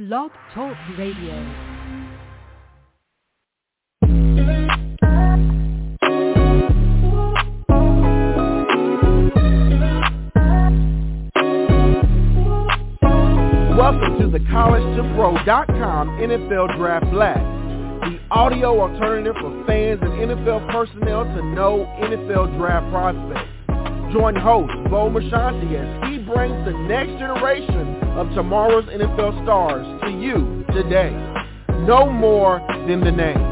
Blog Talk Radio. Welcome to the CollegeToPro.com NFL Draft Blast, the audio alternative for fans and NFL personnel to know NFL draft prospects. Join host Bo Marchionte as he brings the next generation of tomorrow's NFL stars to you today. No more than the name.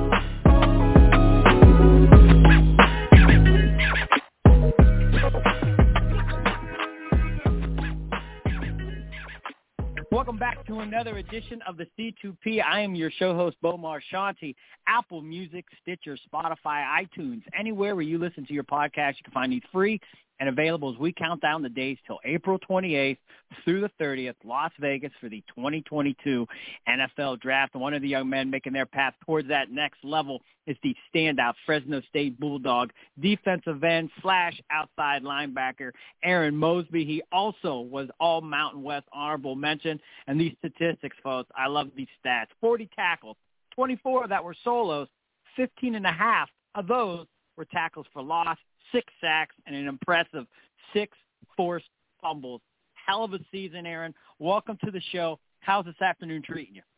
Welcome back to another edition of the C2P. I am your show host, Bo Marchionte. Apple Music, Stitcher, Spotify, iTunes, anywhere where you listen to your podcast, you can find these free and available as we count down the days till April 28th through the 30th, Las Vegas for the 2022 NFL Draft. And one of the young men making their path towards that next level is the standout Fresno State Bulldog defensive end / outside linebacker, Aaron Mosby. He also was all Mountain West honorable mention. And these statistics, folks, I love these stats. 40 tackles, 24 that were solos, 15 and a half of those were tackles for loss, 6 sacks, and an impressive 6 forced fumbles. Hell of a season, Aaron. Welcome to the show. How's this afternoon treating you?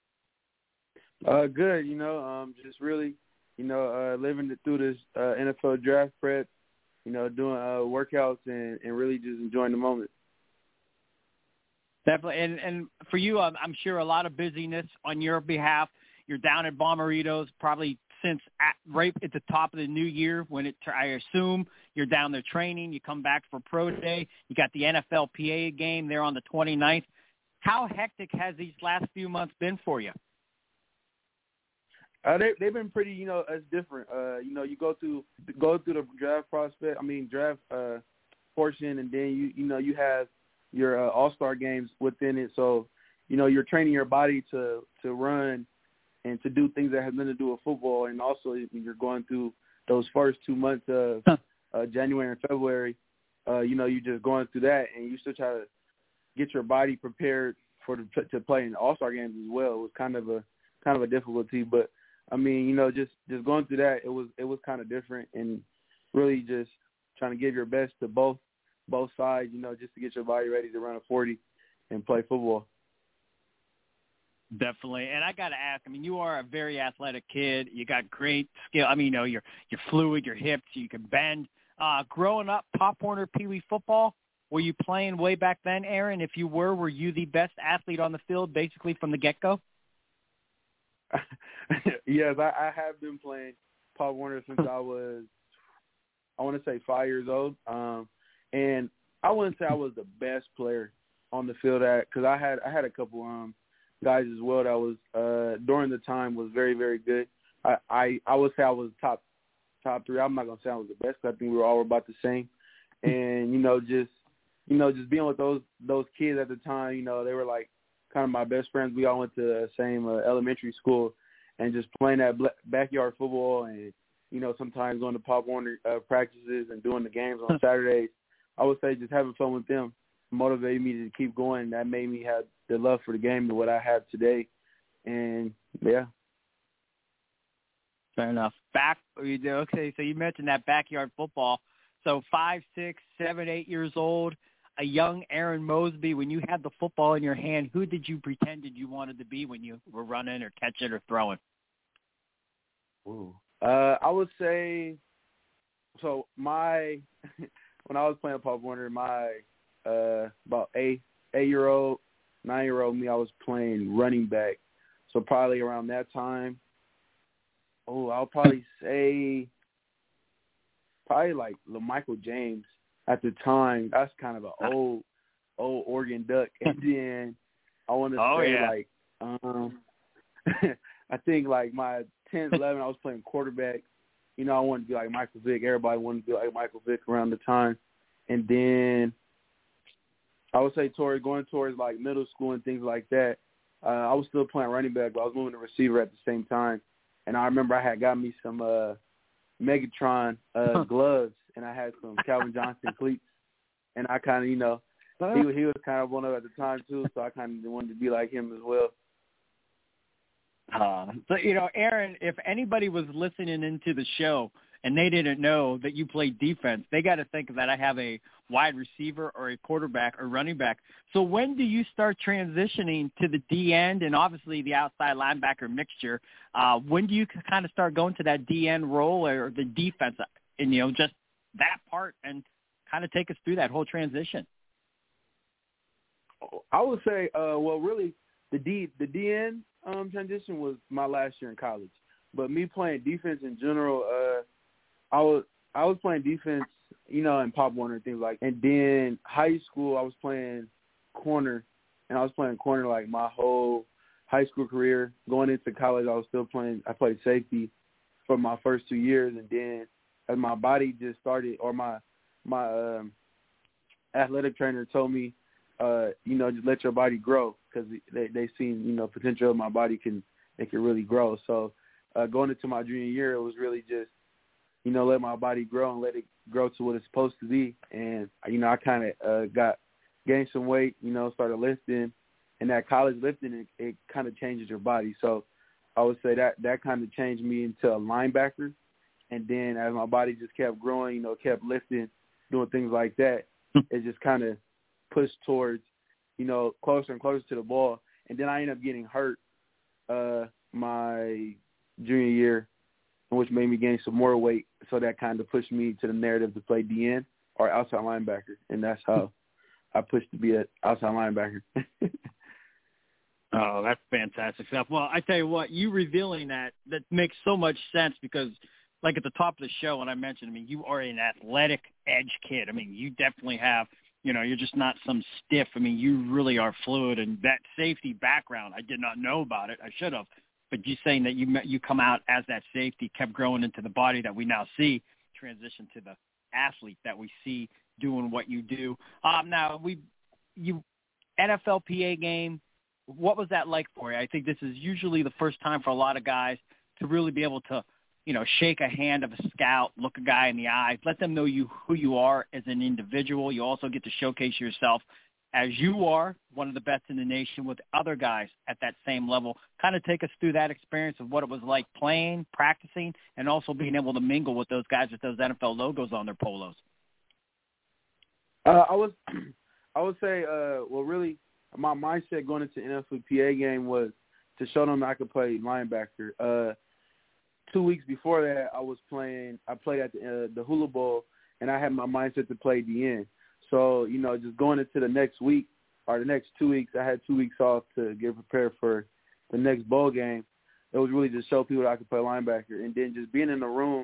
Good, just really, living through this NFL draft prep, doing workouts and really just enjoying the moment. Definitely. And for you, I'm sure a lot of busyness on your behalf. You're down at Bomarito's probably since right at the top of the new year when I assume you're down there training. You come back for Pro Day. You got the NFLPA game there on the 29th. How hectic has these last few months been for you? They've been pretty, it's different. You go through the draft draft portion, and then you have your all-star games within it. So, you're training your body to run and to do things that have nothing to do with football. And also you're going through those first 2 months of January and February, you're just going through that, and you still try to get your body prepared to play in all-star games as well. It was kind of a difficulty, but just going through that, it was kind of different, and really just trying to give your best to both sides, just to get your body ready to run a 40 and play football. Definitely. And I got to ask, you are a very athletic kid. You got great skill. You're fluid, you're hips, you can bend. Growing up, Pop Warner Pee Wee football, were you playing way back then, Aaron? If you were you the best athlete on the field basically from the get-go? Yes, I have been playing Pop Warner since I was, 5 years old. And I wouldn't say I was the best player on the field because I had a couple guys as well that was during the time was very, very good. I would say I was top 3. I'm not gonna say I was the best, 'cause I think we were all about the same. And just being with those kids at the time, they were like kind of my best friends. We all went to the same elementary school, and just playing that backyard football, and sometimes going to Pop Warner practices and doing the games on Saturdays. I would say just having fun with them motivated me to keep going. That made me have the love for the game and what I have today. And, yeah. Fair enough. Okay, so you mentioned that backyard football. So 5, 6, 7, 8 years old, a young Aaron Mosby, when you had the football in your hand, who did you pretended you wanted to be when you were running or catching or throwing? Ooh. I would say, so when I was playing Pop Warner, my about 8-year-old, 9-year-old me, I was playing running back. So probably around that time, I'll probably say like LaMichael James at the time. That's kind of an old Oregon Duck. And then I want to say I think like my 10th, 11th, I was playing quarterback. I wanted to be like Michael Vick. Everybody wanted to be like Michael Vick around the time. And then I would say going towards like middle school and things like that, I was still playing running back, but I was moving to receiver at the same time. And I remember I had got me some Megatron gloves, and I had some Calvin Johnson cleats. And I kind of, he was kind of one of at the time too, so I kind of wanted to be like him as well. So, Aaron, if anybody was listening into the show and they didn't know that you played defense, they got to think that I have a wide receiver or a quarterback or running back. So when do you start transitioning to the D end and obviously the outside linebacker mixture? When do you kind of start going to that D end role or the defense and, just that part and kind of take us through that whole transition? I would say, really the D end transition was my last year in college. But me playing defense in general, I was playing defense, in Pop Warner and things like. And then high school, I was playing corner, and I was playing corner like my whole high school career. Going into college, I played safety for my first 2 years, and then as my body just started, or my athletic trainer told me, just let your body grow, because they seen, potential of my body can really grow. So going into my junior year, it was really just, let my body grow and let it grow to what it's supposed to be. And, I kind of gained some weight, started lifting. And that college lifting, it kind of changes your body. So I would say that kind of changed me into a linebacker. And then as my body just kept growing, kept lifting, doing things like that, it just kind of pushed towards, closer and closer to the ball. And then I ended up getting hurt my junior year, which made me gain some more weight. So that kind of pushed me to the narrative to play DN or outside linebacker. And that's how I pushed to be an outside linebacker. Oh, that's fantastic stuff. Well, I tell you what, you revealing that makes so much sense because, like at the top of the show when I mentioned, you are an athletic edge kid. You definitely have, you're just not some stiff. You really are fluid. And that safety background, I did not know about it. I should have. But you saying that you come out as that safety, kept growing into the body that we now see, transition to the athlete that we see doing what you do. Now, NFLPA game, what was that like for you? I think this is usually the first time for a lot of guys to really be able to, shake a hand of a scout, look a guy in the eye, let them know who you are as an individual. You also get to showcase yourself as you are one of the best in the nation with other guys at that same level. Kind of take us through that experience of what it was like playing, practicing, and also being able to mingle with those guys with those NFL logos on their polos. I would say, really, my mindset going into the NFLPA game was to show them I could play linebacker. 2 weeks before that, I played at the Hula Bowl, and I had my mindset to play DN. So, just going into the next week or the next 2 weeks, I had 2 weeks off to get prepared for the next bowl game. It was really just show people that I could play linebacker. And then just being in the room,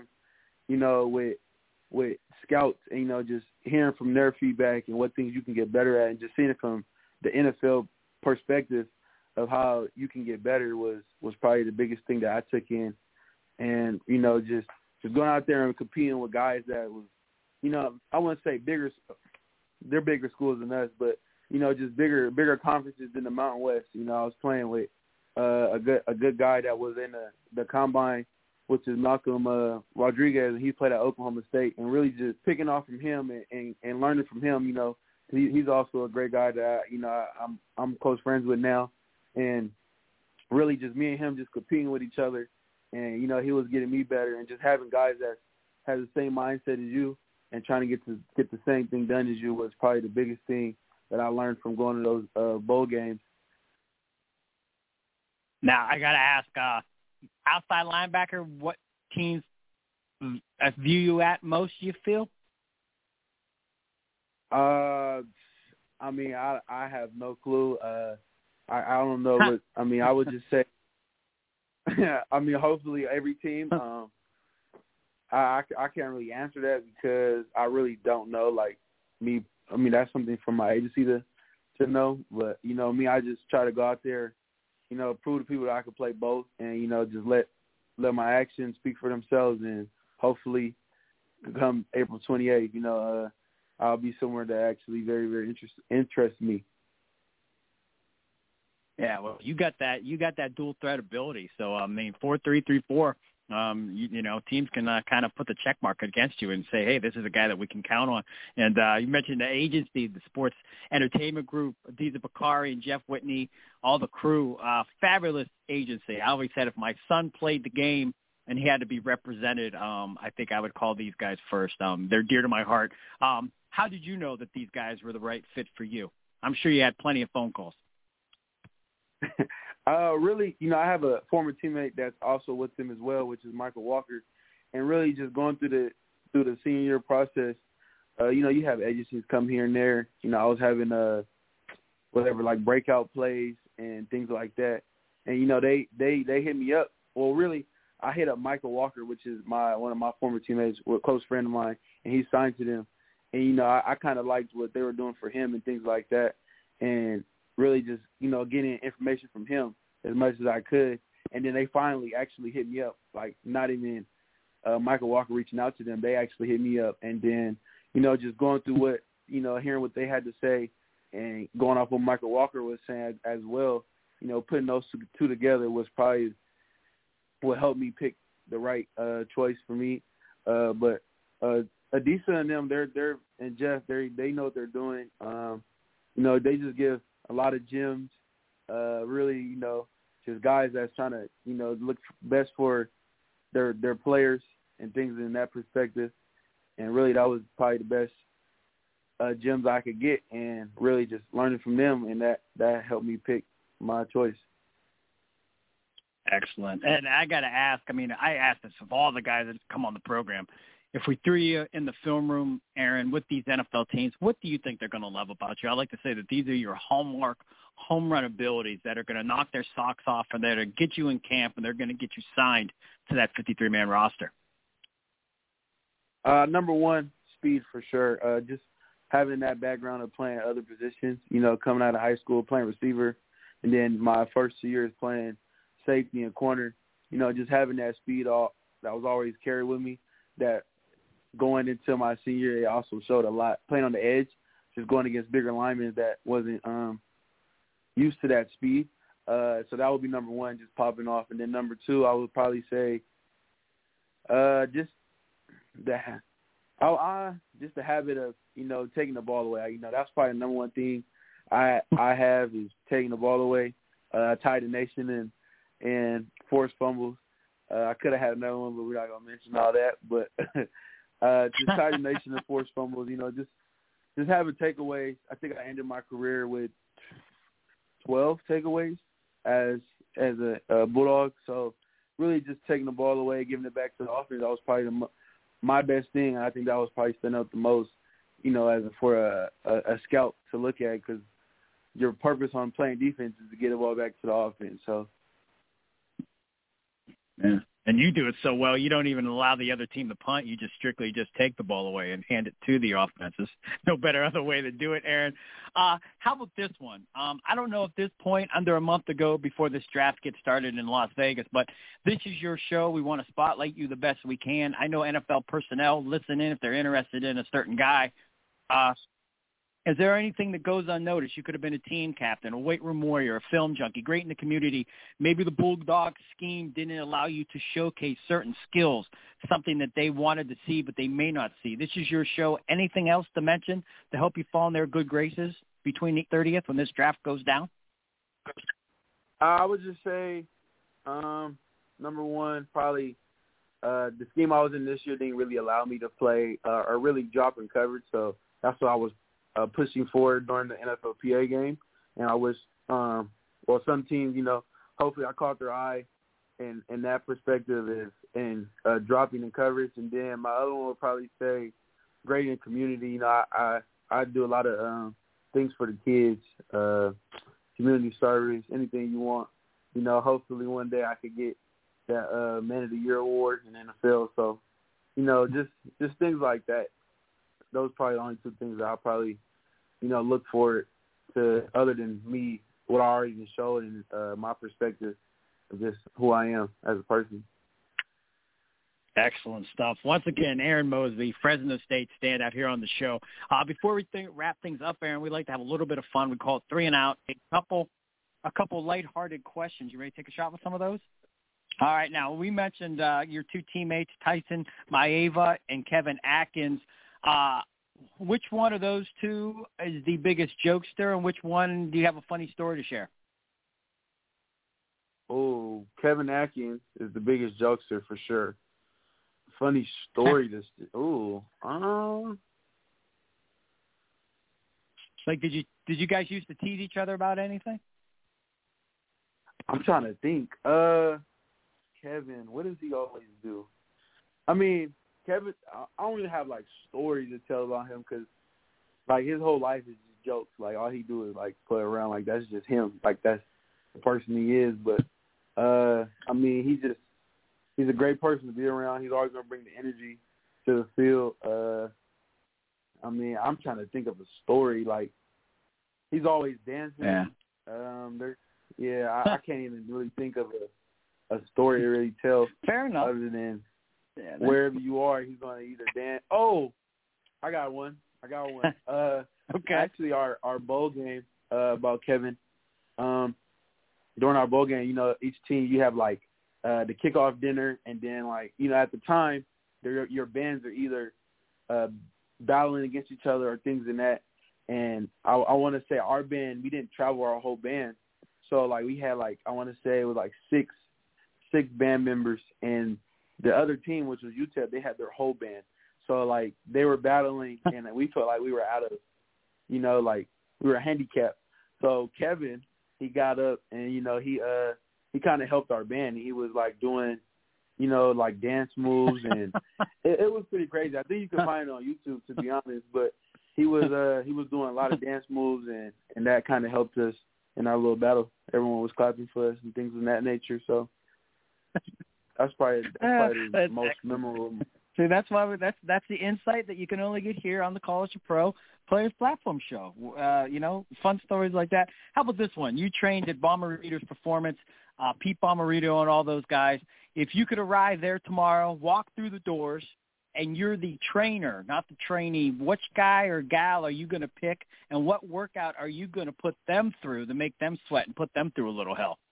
with scouts and, just hearing from their feedback and what things you can get better at, and just seeing it from the NFL perspective of how you can get better was probably the biggest thing that I took in. And, just going out there and competing with guys that was, I wouldn't say bigger – they're bigger schools than us, but, just bigger conferences than the Mountain West. I was playing with a good guy that was in the combine, which is Malcolm Rodriguez, and he played at Oklahoma State, and really just picking off from him and learning from him. He's also a great guy that I'm close friends with now, and really just me and him just competing with each other, and he was getting me better, and just having guys that have the same mindset as you and trying to get the same thing done as you was probably the biggest thing that I learned from going to those bowl games. Now, I got to ask, outside linebacker, what teams view you at most, you feel? I have no clue. I don't know what – I would just say – hopefully every team I can't really answer that because I really don't know. That's something for my agency to know. But, me, I just try to go out there, prove to people that I can play both and, just let my actions speak for themselves. And hopefully come April 28th, I'll be somewhere that actually very, very interests me. Yeah, well, you got that dual threat ability. So 4-3-3-4 You know, teams can kind of put the check mark against you and say, hey, this is a guy that we can count on. And you mentioned the agency, the Sports Entertainment Group, Adiza Bakari and Jeff Whitney, all the crew, fabulous agency. I always said if my son played the game and he had to be represented, I think I would call these guys first. They're dear to my heart. How did you know that these guys were the right fit for you? I'm sure you had plenty of phone calls. Really, you know, I have a former teammate that's also with them as well, which is Michael Walker. And really just going through the senior year process, you know, you have agencies come here and there. You know, I was having like breakout plays and things like that. And, you know, they hit me up. Well, really, I hit up Michael Walker, which is one of my former teammates, a close friend of mine, and he signed to them. And, you know, I kind of liked what they were doing for him and things like that. And really just, you know, getting information from him as much as I could. And then they finally actually hit me up, like not even Michael Walker reaching out to them. They actually hit me up. And then, you know, just going through what, you know, hearing what they had to say and going off what Michael Walker was saying as well, you know, putting those two together was probably what helped me pick the right choice for me. But Adiza and them, they're and Jeff, they know what they're doing. You know, they just give a lot of gems. Really, you know, just guys that's trying to, you know, look best for their players and things in that perspective. And really, that was probably the best gems I could get, and really just learning from them, and that helped me pick my choice. Excellent. And I got to ask, I mean, I asked this of all the guys that come on the program. If we threw you in the film room, Aaron, with these NFL teams, what do you think they're going to love about you? I like to say that these are your hallmark home run abilities that are going to knock their socks off, and they're going to get you in camp, and they're going to get you signed to that 53-man roster. Number one, speed for sure. Just having that background of playing other positions, you know, coming out of high school, playing receiver, and then my first 2 years playing safety and corner, you know, just having that speed that was always carried with me, that going into my senior year, it also showed a lot. Playing on the edge, just going against bigger linemen that wasn't used to that speed. So that would be number one, just popping off. And then number two, I would probably say just the habit of, you know, taking the ball away. You know, that's probably the number one thing I have is taking the ball away. Tied the nation and forced fumbles. I could have had another one, but we're not going to mention all that. But just tied the nation and forced fumbles, you know, just having takeaways. I think I ended my career with 12 takeaways as a Bulldog. So really just taking the ball away, giving it back to the offense, that was probably my best thing. And I think that was probably standing out the most, you know, for a scout to look at, because your purpose on playing defense is to get the ball back to the offense. So, yeah. And you do it so well, you don't even allow the other team to punt. You just strictly take the ball away and hand it to the offenses. No better other way to do it, Aaron. How about this one? I don't know at this point, under a month ago before this draft gets started in Las Vegas, but this is your show. We want to spotlight you the best we can. I know NFL personnel listen in if they're interested in a certain guy. Is there anything that goes unnoticed? You could have been a team captain, a weight room warrior, a film junkie, great in the community. Maybe the Bulldog scheme didn't allow you to showcase certain skills, something that they wanted to see but they may not see. This is your show. Anything else to mention to help you fall in their good graces between the 30th when this draft goes down? I would just say, number one, probably the scheme I was in this year didn't really allow me to play or really drop in coverage, so that's what I was pushing forward during the NFLPA game. And I wish, some teams, you know, hopefully I caught their eye in that perspective and dropping in coverage. And then my other one would probably say great in community. You know, I do a lot of things for the kids, community service, anything you want. You know, hopefully one day I could get that Man of the Year award in the NFL. So, you know, just things like that. Those are probably the only two things that I'll probably, you know, look forward to, other than me, what I already showed and my perspective of just who I am as a person. Excellent stuff. Once again, Aaron Mosby, Fresno State standout here on the show. Before we wrap things up, Aaron, we like to have a little bit of fun. We call it 3 and Out. A couple lighthearted questions. You ready to take a shot with some of those? All right, now we mentioned your two teammates, Tyson Maeva and Kevin Atkins. Which one of those two is the biggest jokester, and which one do you have a funny story to share? Oh, Kevin Atkins is the biggest jokester for sure. Funny story to Like, did you guys used to tease each other about anything? I'm trying to think. Kevin, what does he always do? I mean, Kevin, I don't really have, like, stories to tell about him because, like, his whole life is just jokes. Like, all he do is, like, play around. Like, that's just him. Like, that's the person he is. But, I mean, he's a great person to be around. He's always going to bring the energy to the field. I mean, I'm trying to think of a story. Like, he's always dancing. Yeah. I can't even really think of a story to really tell. Fair enough. Other than wherever you are, he's going to either dance. Oh, I got one. Okay. Actually, our bowl game about Kevin. During our bowl game, you know, each team you have like the kickoff dinner, and then like you know at the time, your bands are either battling against each other or things in that. And I want to say our band, we didn't travel our whole band, so like we had like I want to say it was like six band members, and the other team, which was UTEP, they had their whole band. So like they were battling, and we felt like we were out of, you know, like we were handicapped. So Kevin, he got up and you know he kind of helped our band. He was like doing, you know, like dance moves, and it was pretty crazy. I think you can find it on YouTube, to be honest. But he was doing a lot of dance moves, and that kind of helped us in our little battle. Everyone was clapping for us and things of that nature. So that's probably the most memorable. See, that's why that's the insight that you can only get here on the College to Pro Players Platform Show. You know, fun stories like that. How about this one? You trained at Bomarito's Performance, Pete Bomarito and all those guys. If you could arrive there tomorrow, walk through the doors, and you're the trainer, not the trainee, which guy or gal are you going to pick, and what workout are you going to put them through to make them sweat and put them through a little hell?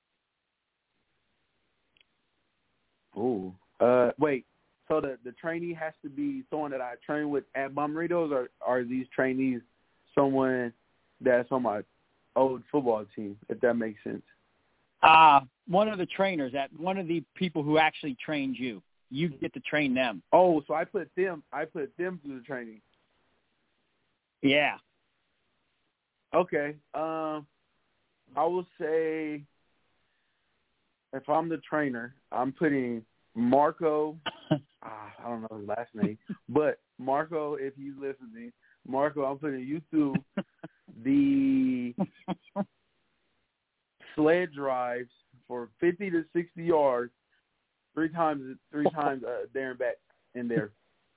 Ooh. Wait. So the trainee has to be someone that I train with at Bomarito's, or are these trainees someone that's on my old football team, if that makes sense? One of the trainers, one of the people who actually trained you. You get to train them. Oh, so I put them through the training. Yeah. Okay. I will say if I'm the trainer, I'm putting Marco. I don't know his last name, but Marco, if he's listening, Marco, I'm putting you through the sled drives for 50 to 60 yards, three times there and back in there.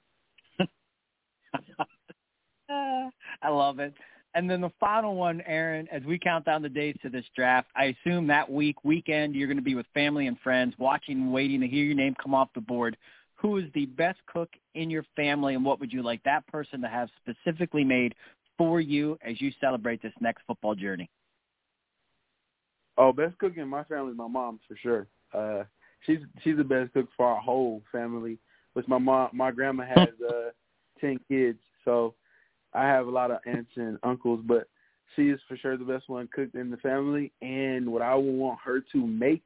I love it. And then the final one, Aaron, as we count down the days to this draft, I assume that weekend, you're going to be with family and friends, watching and waiting to hear your name come off the board. Who is the best cook in your family, and what would you like that person to have specifically made for you as you celebrate this next football journey? Oh, best cook in my family is my mom, for sure. She's the best cook for our whole family. Which my grandma has 10 kids, so I have a lot of aunts and uncles, but she is for sure the best one cooked in the family. And what I would want her to make,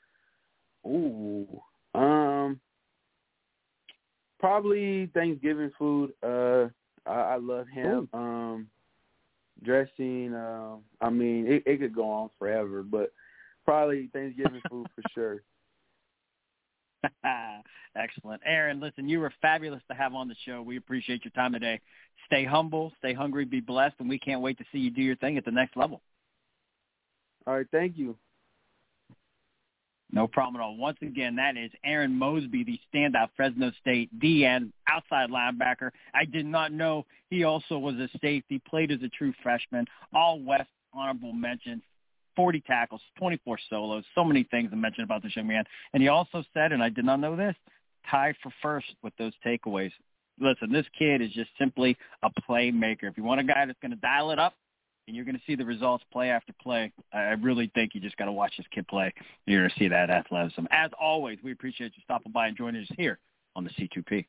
probably Thanksgiving food. I love ham, dressing. I mean, it could go on forever, but probably Thanksgiving food for sure. Excellent. Aaron, listen, you were fabulous to have on the show. We appreciate your time today. Stay humble, stay hungry, be blessed, and we can't wait to see you do your thing at the next level. All right, thank you. No problem at all. Once again, that is Aaron Mosby, the standout Fresno State DN, outside linebacker. I did not know he also was a safety, played as a true freshman, all West honorable mentions. 40 tackles, 24 solos, so many things to mention about this young man. And he also said, and I did not know this, tied for first with those takeaways. Listen, this kid is just simply a playmaker. If you want a guy that's going to dial it up, and you're going to see the results play after play. I really think you just got to watch this kid play. You're going to see that athleticism. As always, we appreciate you stopping by and joining us here on the C2P.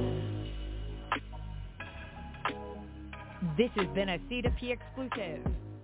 This has been a C2P exclusive.